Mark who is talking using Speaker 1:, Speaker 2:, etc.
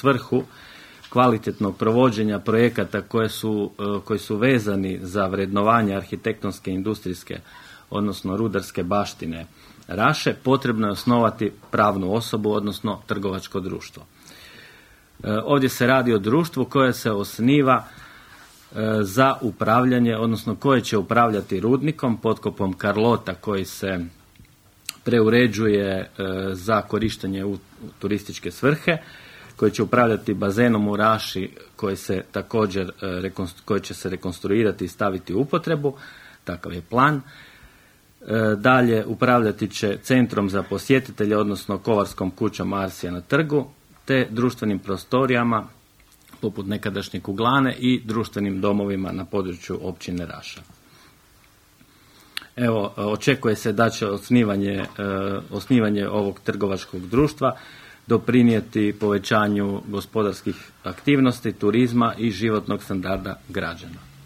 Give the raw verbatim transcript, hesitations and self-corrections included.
Speaker 1: svrhu kvalitetnog provođenja projekata koje su, koji su vezani za vrednovanje arhitektonske, industrijske, odnosno rudarske baštine Raše, potrebno je osnovati pravnu osobu, odnosno trgovačko društvo. Ovdje se radi o društvu koje se osniva za upravljanje, odnosno koje će upravljati rudnikom, potkopom Karlota koji se preuređuje za korištenje u turističke svrhe, koji će upravljati bazenom u Raši koji se također koji će se rekonstruirati i staviti u upotrebu, takav je plan. Dalje upravljati će centrom za posjetitelje, odnosno kovarskom kućom Arsija na trgu, te društvenim prostorijama poput nekadašnje Kuglane i društvenim domovima na području općine Raša. Evo, očekuje se da će osnivanje, osnivanje ovog trgovačkog društva doprinijeti povećanju gospodarskih aktivnosti, turizma i životnog standarda građana.